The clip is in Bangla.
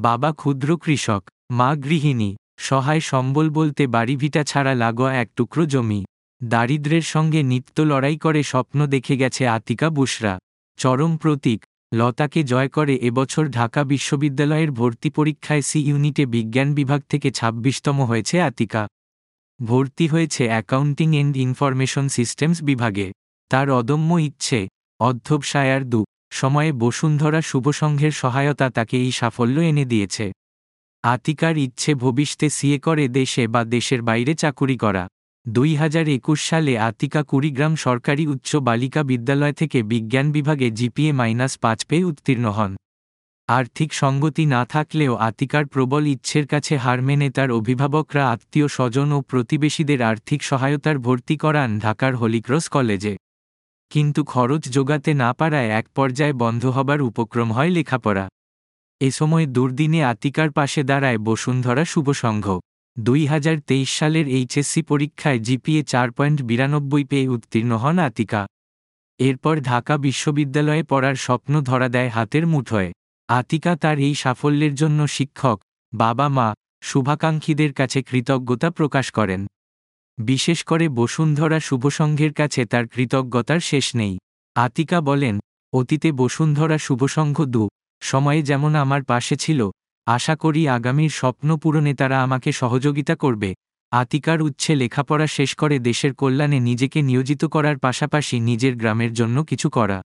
বাবা ক্ষুদ্র কৃষক, মা গৃহিণী, সহায় সম্বল বলতে বাড়িভিটা ছাড়া লাগোয়া এক টুকরো জমি। দারিদ্র্যের সঙ্গে নিত্য লড়াই করে স্বপ্ন দেখে গেছে আতিকা বুশরা। চরম প্রতীক, লতাকে জয় করে এবছর ঢাকা বিশ্ববিদ্যালয়ের ভর্তি পরীক্ষায় সি ইউনিটে বিজ্ঞান বিভাগ থেকে ২৬তম হয়েছে আতিকা। ভর্তি হয়েছে অ্যাকাউন্টিং অ্যান্ড ইনফরমেশন সিস্টেমস বিভাগে। তার অদম্য ইচ্ছে, অধ্যবসায় আর সময়ে বসুন্ধরা শুভসংঘের সহায়তা তাকে এই সাফল্য এনে দিয়েছে। আতিকার ইচ্ছে ভবিষ্যতে সিএ করে দেশে বা দেশের বাইরে চাকুরি করা। ২০২১ সালে আতিকা কুড়িগ্রাম সরকারি উচ্চ বালিকা বিদ্যালয় থেকে বিজ্ঞান বিভাগে জিপিএ-৫ পেয়ে উত্তীর্ণ হন। আর্থিক সঙ্গতি না থাকলেও আতিকার প্রবল ইচ্ছের কাছে হার মেনে তার অভিভাবকরা আত্মীয় স্বজন ও প্রতিবেশীদের আর্থিক সহায়তার ভর্তি করান ঢাকার হলিক্রস কলেজে। কিন্তু খরচ জোগাতে না পারায় এক পর্যায়ে বন্ধ হবার উপক্রম হয় লেখাপড়া। এ সময় দুর্দিনে আতিকার পাশে দাঁড়ায় বসুন্ধরা শুভসংঘ। ২০২৩ সালের এইচএসসি পরীক্ষায় জিপিএ ৪.৯২ পেয়ে উত্তীর্ণ হন আতিকা। এরপর ঢাকা বিশ্ববিদ্যালয়ে পড়ার স্বপ্ন ধরা দেয় হাতের মুঠোয়। আতিকা তার এই সাফল্যের জন্য শিক্ষক, বাবা-মা, শুভাকাঙ্ক্ষীদের কাছে কৃতজ্ঞতা প্রকাশ করেন। বিশেষ করে বসুন্ধরা শুভসংঘের কাছে তার কৃতজ্ঞতার শেষ নেই। আতিকা বলেন, অতীতে বসুন্ধরা শুভসংঘ সময়ে যেমন আমার পাশে ছিল, আশা করি আগামীর স্বপ্ন পূরণে তারা আমাকে সহযোগিতা করবে। আতিকার উচ্ছে লেখাপড়া শেষ করে দেশের কল্যাণে নিজেকে নিয়োজিত করার পাশাপাশি নিজের গ্রামের জন্য কিছু করা।